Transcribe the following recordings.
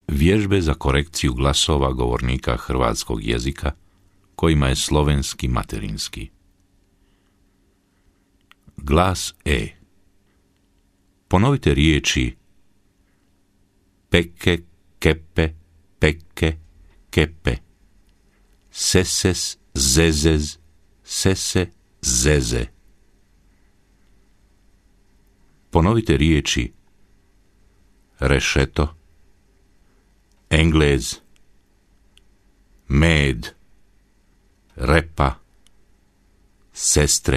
Vježbe za korekciju glasova govornika hrvatskog jezika kojima je slovenski materinski. Glas E. Ponovite riječi peke, kepe, peke, kepe, seses, zezez, sese, zeze. Ponovite riječi rešeto, englez, med, repa, sestre.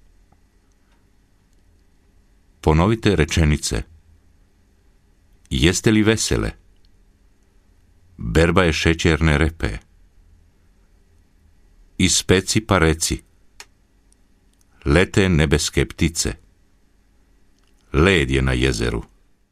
Ponovite rečenice. Jeste li vesele? Berba je šećerne repe. Ispeci pa reci. Lete nebeske ptice. Led je na jezeru.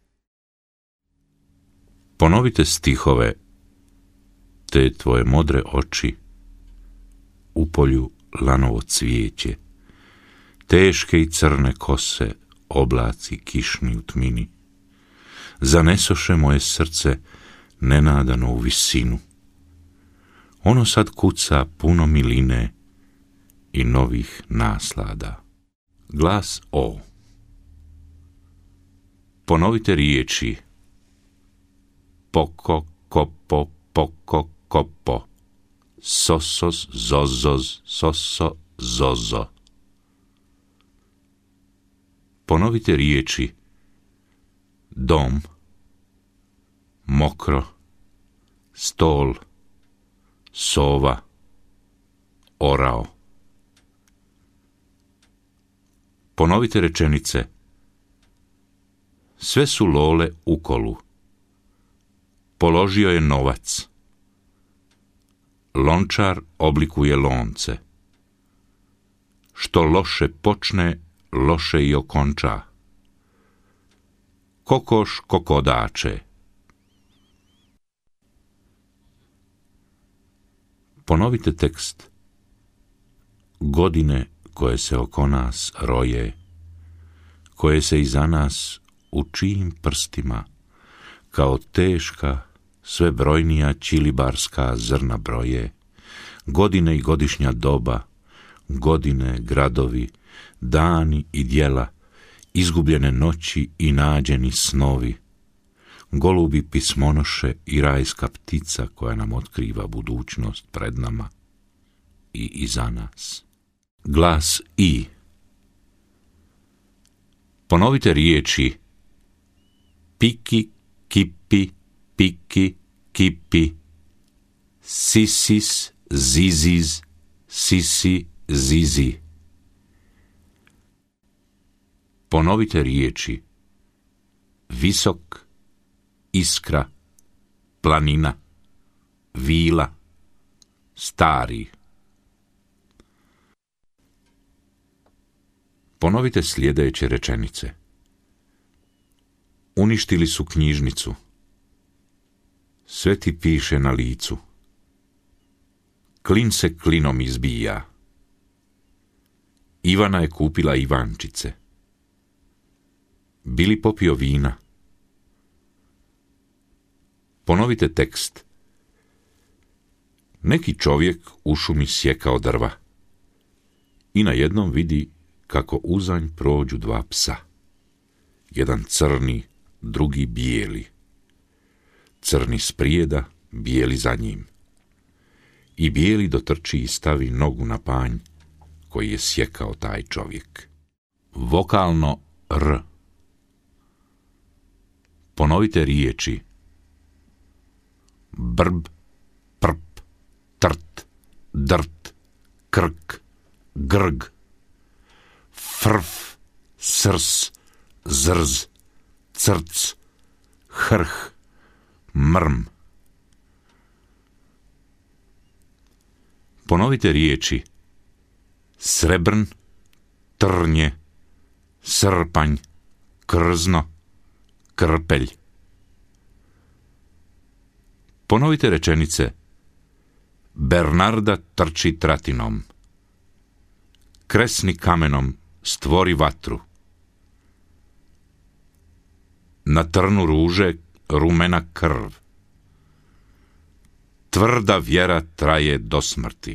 Ponovite stihove. Te tvoje modre oči, u polju lanovo cvijeće, teške i crne kose, oblaci kišni u tmini, zanesoše moje srce nenadano u visinu. Ono sad kuca puno miline i novih naslada. Glas O. Ponovite riječi poko, kopo, poko, kopo, sosos, zozoz, soso, zozo. Ponovite riječi dom, mokro, stol, sova, orao. Ponovite rečenice. Sve su lole u kolu. Položio je novac. Lončar oblikuje lonce. Što loše počne, loše i okonča. Kokoš kokodače. Ponovite tekst. Godine koje se oko nas roje, koje se iza nas u čijim prstima, kao teška, sve brojnija čilibarska zrna broje, godine i godišnja doba, godine, gradovi, dani i djela, izgubljene noći i nađeni snovi, golubi pismonoše i rajska ptica koja nam otkriva budućnost pred nama i iza nas. Glas I. Ponovite riječi piki, kipi, piki, kipi, sisis, ziziz, sisi, zizi. Ponovite riječi visok, iskra, planina, vila, stari. Ponovite sljedeće rečenice. Uništili su knjižnicu. Sve ti piše na licu. Klin se klinom izbija. Ivana je kupila Ivančice. Bili popio vina. Ponovite tekst. Neki čovjek u šumi sjekao drva i najednom vidi kako uzanj prođu dva psa. Jedan crni, drugi bijeli. Crni sprijeda, bijeli za njim. I bijeli dotrči i stavi nogu na panj koji je sjekao taj čovjek. Vokalno R. Ponovite riječi brb, prp, trt, drt, krk, grg, frf, srs, zrz, crc, hrh, mrm. Ponovite riječi srebrn, trnje, srpanj, krzno, krpelj. Ponovite rečenice. Bernarda trči tratinom. Kresni kamenom, stvori vatru. Na trnu ruže rumena krv. tvrda vjera traje do smrti.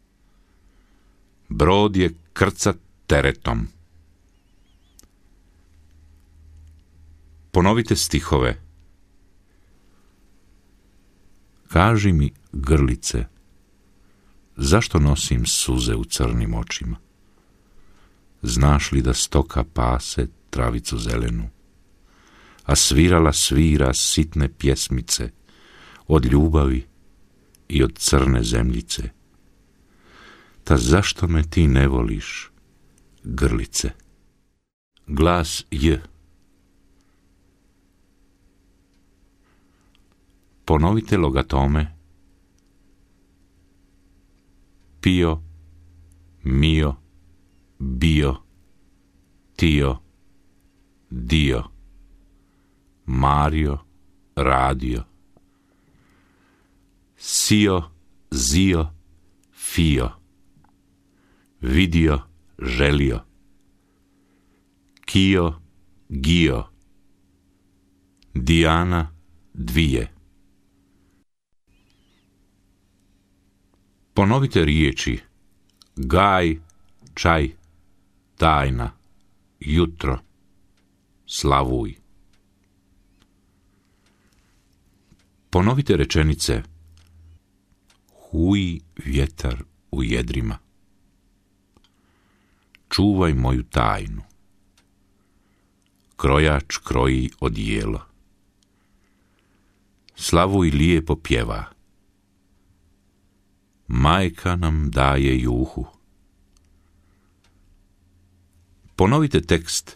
Brod je krcat teretom. Ponovite stihove. Kaži mi, grlice, zašto nosim suze u crnim očima? Znaš li da stoka pase travicu zelenu, a svirala svira sitne pjesmice od ljubavi i od crne zemljice? Ta zašto me ti ne voliš, grlice? Glas J. Ponovite logatome. Pio, mio, bio, tio, dio, Mario, radio, sio, zio, fio, vidio, želio, kio, gio, Dijana, dvije. Ponovite riječi gaj, čaj, tajna, jutro, slavuj. Ponovite rečenice huji vjetar u jedrima. Čuvaj moju tajnu. Krojač kroji odijelo. Slavuj lijepo pjeva. Majka nam daje juhu. Ponovite tekst.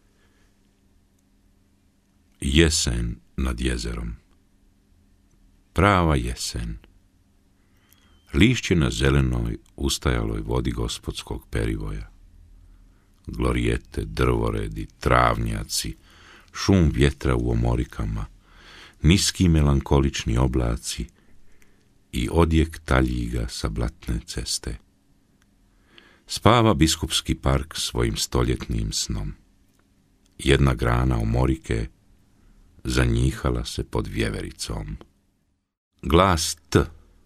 Jesen nad jezerom. Prava jesen. Lišće na zelenoj, ustajaloj vodi gospodskog perivoja. Glorijete, drvoredi, travnjaci, šum vjetra u omorikama, niski melankolični oblaci i odjek taljiga sa blatne ceste. Spava biskupski park svojim stoljetnim snom. Jedna grana omorike zanjihala se pod vjevericom. Glas T.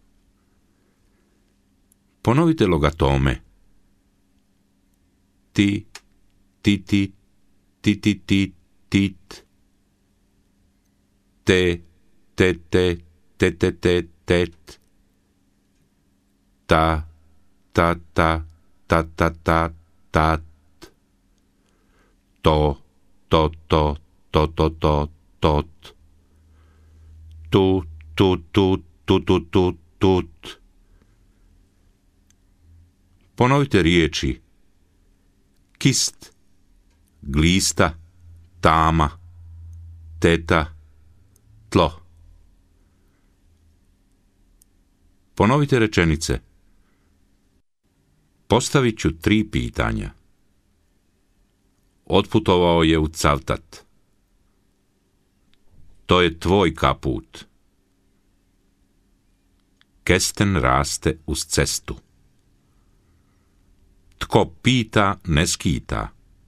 Ponovite logatome. Ti, ti, ti, ti, ti, ti, tit. Te, te, te, te, te, te, tet. Ta, ta, ta, ta, ta, ta, tat. To, to, to, to, to, to, tot. Tu, tu, tu, tu, tu, tu, tut. Ponovite riječi kist, glista, tama, teta, tlo. Ponovite rečenice. Postavit ću 3 pitanja. Otputovao je u Cavtat. To je tvoj kaput. Kesten raste uz cestu. Tko pita, ne skita.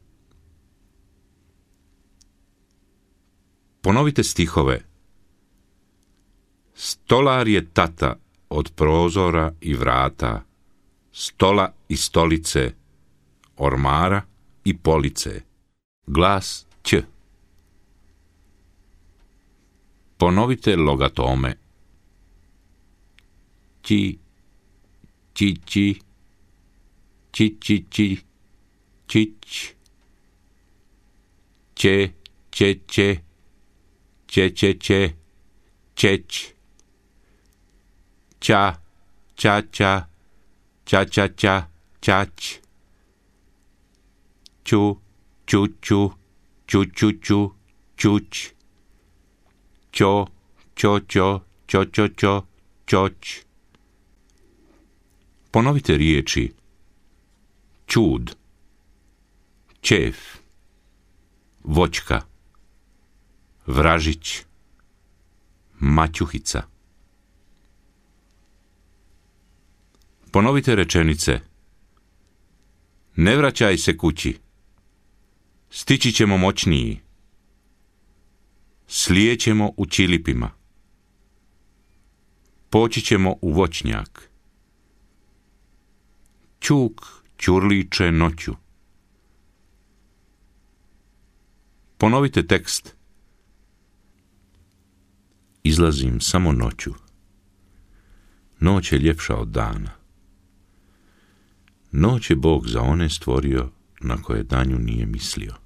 Ponovite stihove. Stolar je tata od prozora i vrata, stola i stolice, ormara i police. Glas Ć. Ponovite logatome. Ći, ći, ći, ći, ći, ći, čić. Će, će, će, će, će, će, čeć. Ča, ča, ča, ča, ča, ča, čać. Ču, ču, ču, ču, ču, ču, čuć. Čo, čo, čo, čo, čo, čo, čoć. Ponovite riječi čud, čef, voćka, vražić, maćuhica. Ponovite rečenice. Ne vraćaj se kući. Stići ćemo moćniji. Slijećemo u čilipima. Poći ćemo u voćnjak. Ćuk ćurliče noću. Ponovite tekst. Izlazim samo noću. Noć je ljepša od dana. Noć je Bog za one stvorio na koje danju nije mislio.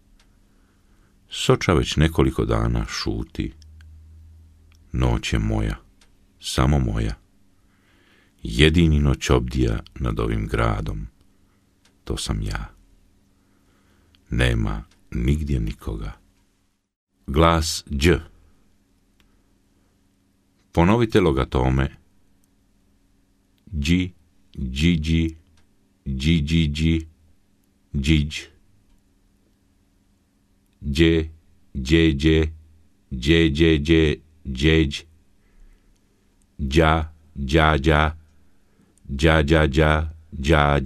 Soča već nekoliko dana šuti. Noć je moja, samo moja. Jedini noćobdija nad ovim gradom, to sam ja. Nema nigdje nikoga. Glas đ. Ponovite logatome. Đi, điđi, điđiđi, điđ. Đe, đeđe, đeđeđe, đeđ. Đa, đađa, đađađa, đađ.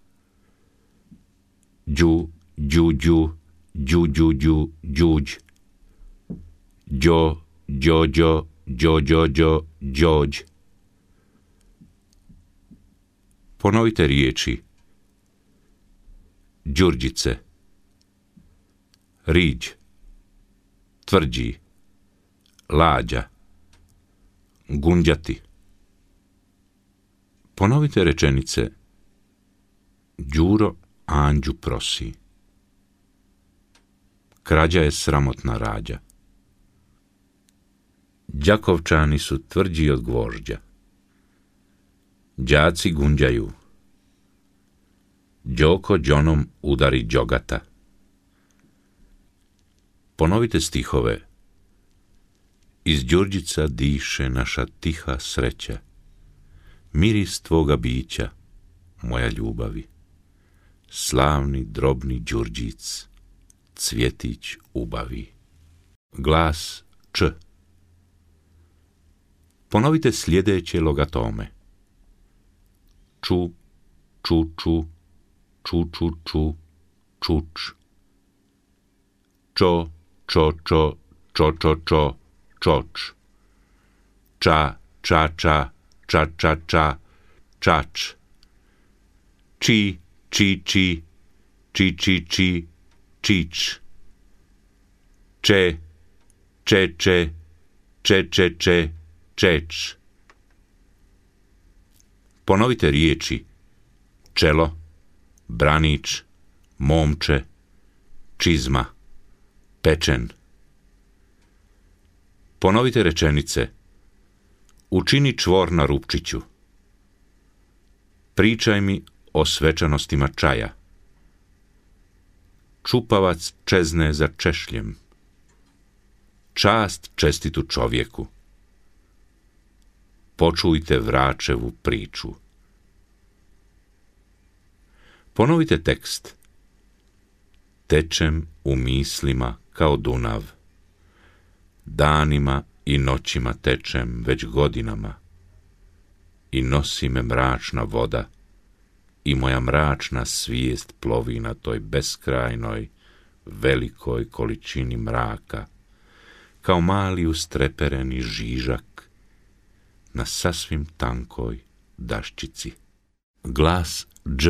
Đu, đuđu, đuđuđu, đuđ. Đo, đođo, đođođo, đođ. Ponovite riječi. Đurđice, riđ, tvrđi, lađa, gunđati. Ponovite rečenice. Đuro Anđu prosi. Krađa je sramotna rađa. Đakovčani su tvrđi od gvožđa. Đaci gunđaju. Đoko đonom udari đogata. Ponovite stihove. Iz Đurđica diše naša tiha sreća. Miris tvoga bića, moja ljubavi. Slavni drobni Đurđic, cvjetić ubavi. Glas č. Ponovite sljedeće logatome. Ču, čuču, čučuču, čuč. Čo, čočo, čočočo, čoč. Ča, čača, čačača, čač. Či, čiči, čičiči, čič. Če, čeče, čečeče, čeč. Ponovite riječi. Čelo, branič, momče, čizma, pečen. Ponovite rečenice. Učini čvor na rupčiću. Pričaj mi o svečanostima čaja. Čupavac čezne za češljem. Čast čestitu čovjeku. Počujte vračevu priču. Ponovite tekst. Tečem u mislima kao Dunav. Danima i noćima tečem već godinama. I nosi me mračna voda. I moja mračna svijest plovi na toj beskrajnoj, velikoj količini mraka, kao mali ustrepereni žižak na sasvim tankoj daščici. Glas dž.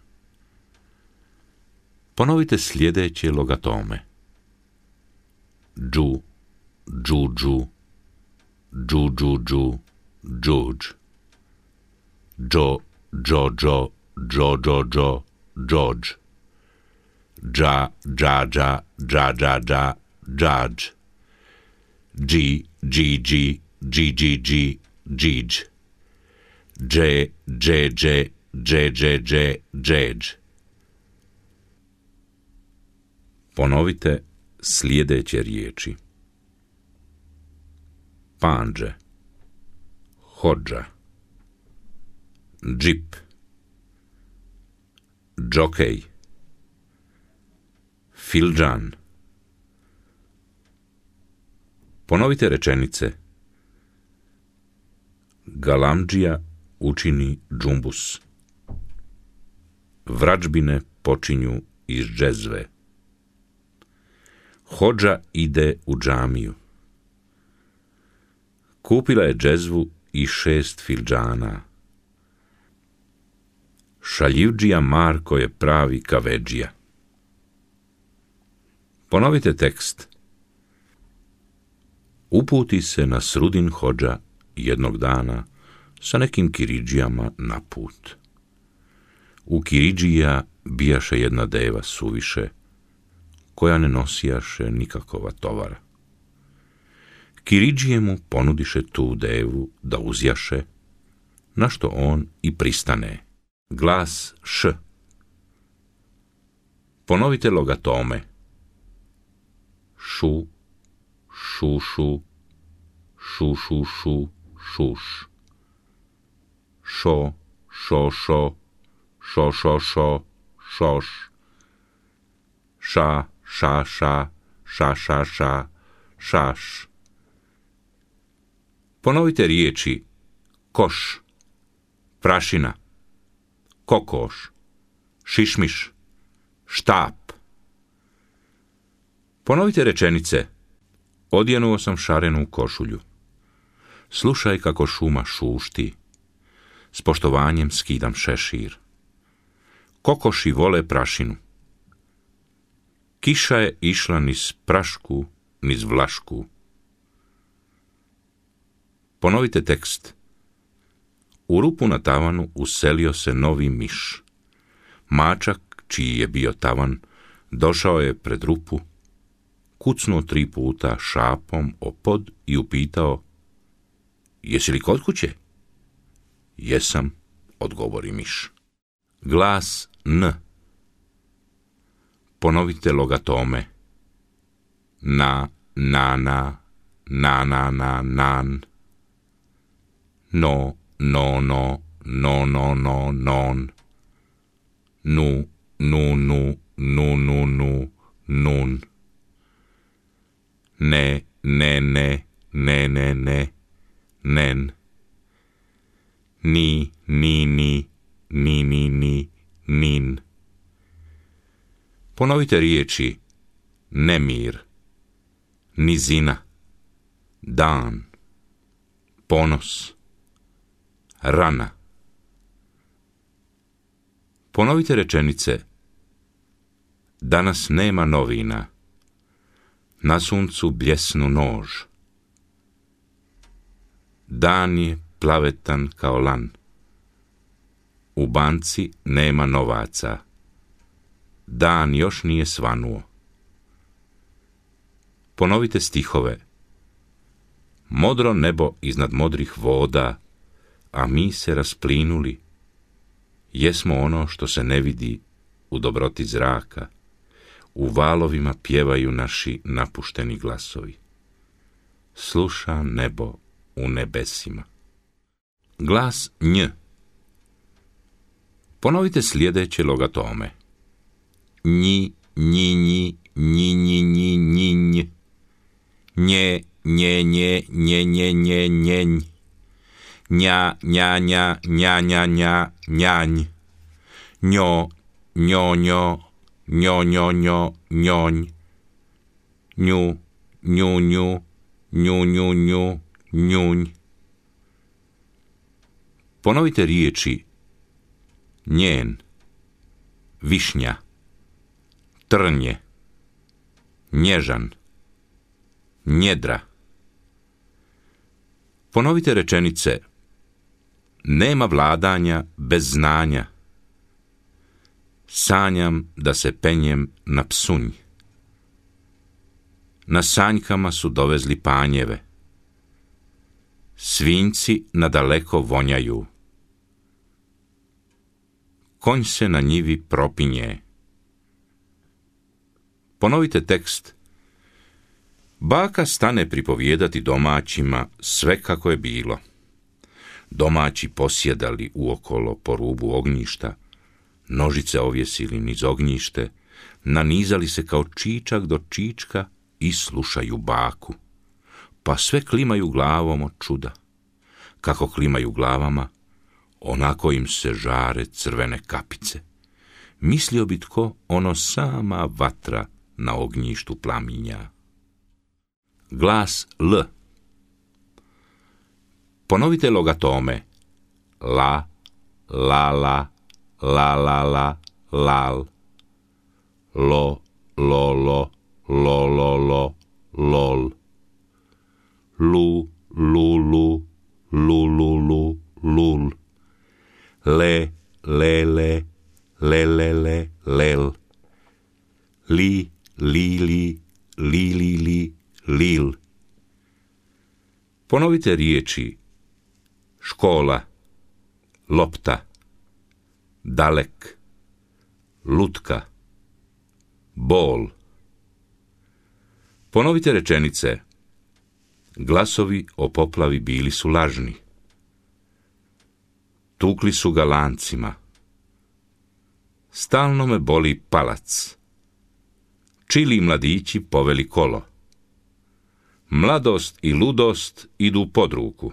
Ponovite sljedeće logatome. Džu, džuđu, džuđuđu, džuđ. Džo, džođo, džođođo, džođ. Dža, džađa, džađađa, džađ. Dži, džiđi, džiđiđi, džiđ. Dže, džeđe, džeđeđe, džeđ. Ponovite sljedeće riječi. Panđe, hodža, džip, džokej, filđan. Ponovite rečenice. Galamdžija učini džumbus. Vračbine počinju iz džezve. Hodža ide u džamiju. Kupila je džezvu i 6 filđana. Šaljivdžija Marko je pravi kavedžija. Ponovite tekst. Uputi se na Srudin hodža jednog dana sa nekim kiridžijama na put. U kiridžija bijaše jedna deva suviše, koja ne nosijaše nikakova tovara. Kiridžije mu ponudiše tu devu da uzjaše, na što on i pristane. Glas š. Ponovite logatome. Šu, šušu, šušušu, šuš. Šo, šošo, šošošo, šoš. Ša, šaša, šašaša, šaš. Ponovite riječi koš, prašina, kokoš, šišmiš, štap. Ponovite rečenice. Odjenuo sam šarenu košulju. Slušaj kako šuma šušti. S poštovanjem skidam šešir. Kokoši vole prašinu. Kiša je išla niz prašku, niz vlašku. Ponovite tekst. U rupu na tavanu uselio se novi miš. Mačak, čiji je bio tavan, došao je pred rupu, kucnuo 3 puta šapom o pod i upitao: Jesi li kod kuće? Jesam, odgovori miš. Glas n. Ponovite logatome. Na, nan. No, non. Nu, nun. Ne, nen. Ni, nin. Ponovite riječi nemir, nizina, dan, ponos, rana. Ponovite rečenice. Danas nema novina. Na suncu bljesnu nož. Dan je plavetan kao lan. U banci nema novaca. Dan još nije svanuo. Ponovite stihove. Modro nebo iznad modrih voda, a mi se rasplinuli. Jesmo ono što se ne vidi u dobroti zraka. U valovima pjevaju naši napušteni glasovi. Sluša nebo u nebesima. Glas nj. Ponovite sljedeće logatome. Nji, njinji, njinji, nje, njenj, nja, njanj, njo, njonj, nju, njunj. Ponovite riječi njen, višnja, trnje, nježan, njedra. Ponovite rečenice. Nema vladanja bez znanja. Sanjam da se penjem na psunj. Na sanjkama su dovezli panjeve. Svinjci nadaleko vonjaju. Konj se na njivi propinje. Ponovite tekst. Baka stane pripovijedati domaćima sve kako je bilo. Domaći posjedali uokolo po rubu ognjišta, nožice ovjesili niz ognjište, nanizali se kao čičak do čička i slušaju baku. Pa sve klimaju glavom od čuda. Kako klimaju glavama, onako im se žare crvene kapice. Mislio bi tko ono sama vatra na ognjištu plaminja. Glas L. Ponovite logatome. La, la, la, la, la, la, lal. Lo, lo, lo, lo, lo, lo, lol. Lu, lu, lu, lu, lu, lu, lul. Le, le, le, le, le, le, lel. Li, li, li, li, li, li, lil. Ponovite riječi škola, lopta, dalek, lutka, bol. Ponovite rečenice. Glasovi o poplavi bili su lažni. Tukli su ga lancima. Stalno me boli palac. Čili mladići poveli kolo. Mladost i ludost idu pod ruku.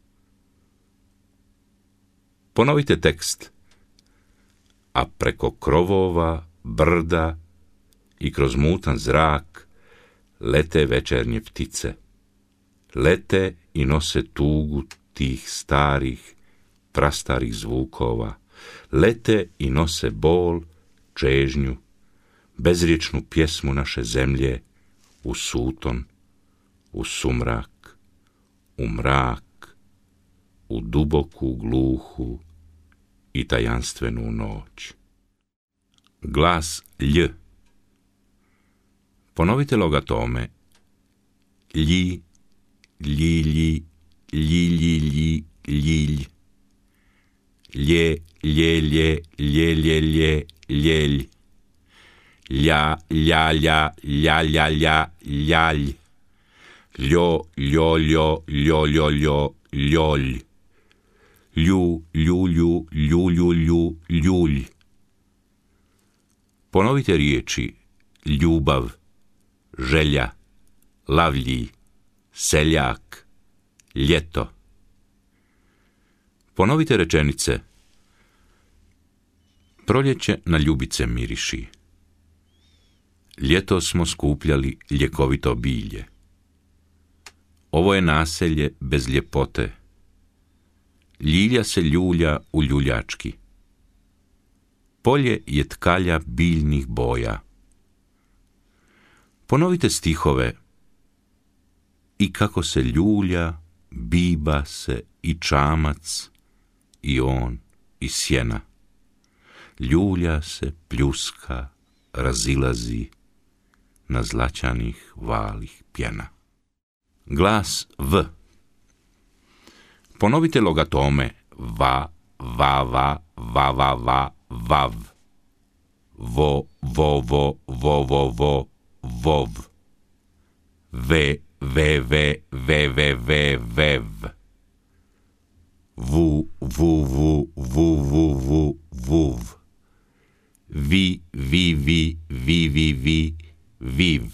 Ponovite tekst. A preko krovova, brda i kroz mutan zrak lete večernje ptice. Lete i nose tugu tih starih, prastarih zvukova. Lete i nose bol, čežnju, bezriječnu pjesmu naše zemlje u suton, u sumrak, u mrak, u duboku, gluhu i tajanstvenu noć. Glas lj. Ponovite logatome. Lji, ljilji, ljiljilji, ljilj. Lje, ljelje, ljeljelje, ljelj. Lja, ljalja, ljaljalja, ljalj. Ljo, ljoljo, ljoljoljo, ljolj. Lju, ljulju, ljuljulju, ljulj. Ponovite riječi ljubav, želja, lavlji, seljak, ljeto. Ponovite rečenice. Proljeće na ljubice miriši. Ljeto smo skupljali ljekovito bilje. Ovo je naselje bez ljepote. Ljilja se ljulja u ljuljački. Polje je tkalja biljnih boja. Ponovite stihove. I kako se ljulja, biba se i čamac, i on, i sjena. Ljulja se, pljuska, razilazi na zlačanih valih pjena. Glas v. Ponovite logatome va, va, va, va, va, va, vav. Vo, vo, vo, vo, vo, vo, vov. Ve, ve, ve, ve, ve, ve, vev. Vu, vu, vu, vu, vu, vu, vuv. Vi, vi, vi, vi, vi, vi, viv.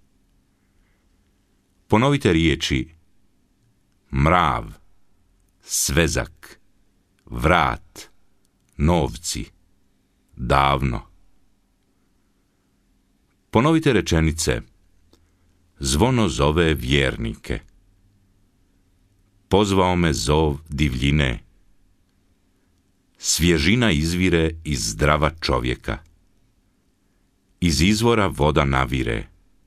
Ponovite riječi mrav, svezak, vrat, novci, davno. Ponovite rečenice. Zvono zove vjernike. Pozvao me zov divljine. Svježina izvire iz zdrava čovjeka. Iz izvora voda navire.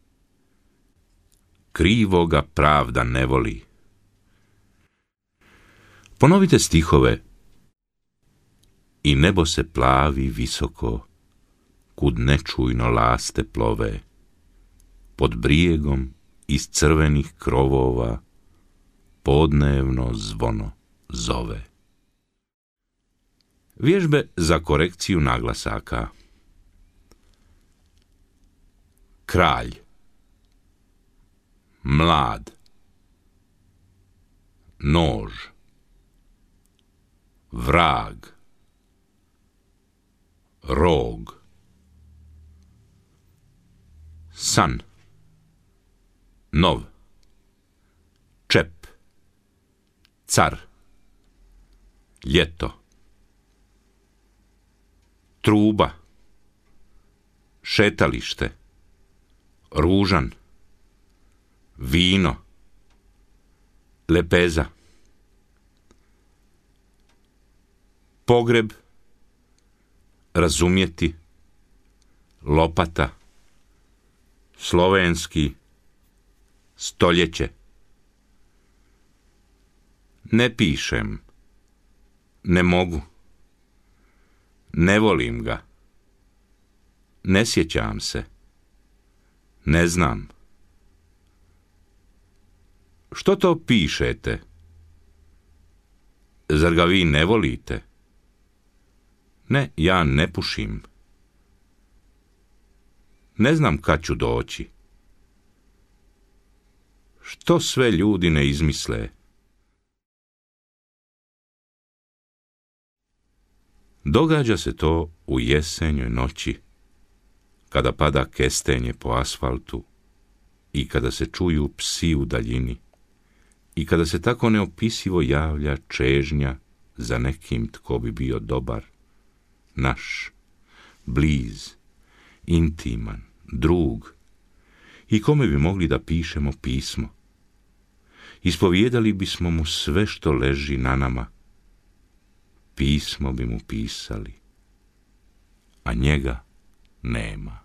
Krivoga pravda ne voli. Ponovite stihove. I nebo se plavi visoko, kud nečujno laste plove. Pod brijegom iz crvenih krovova podnevno zvono zove. Vježbe za korekciju naglasaka. Kralj, mlad, nož, vrag, rog, san, nov, čep, car, ljeto, truba, šetalište, ružan, vino, lepeza, pogreb, razumjeti, lopata, slovenski, stoljeće. Ne pišem, ne mogu, ne volim ga, ne sjećam se, ne znam. Što to pišete? Zar ga vi ne volite? Ne, ja ne pušim. Ne znam kad ću doći. Što sve ljudi ne izmisle? Događa se to u jesenjoj noći, kada pada kestenje po asfaltu i kada se čuju psi u daljini i kada se tako neopisivo javlja čežnja za nekim tko bi bio dobar, naš, bliz, intiman, drug i kome bi mogli da pišemo pismo. Ispovijedali bismo mu sve što leži na nama. Pismo bi mu pisali, a njega nema.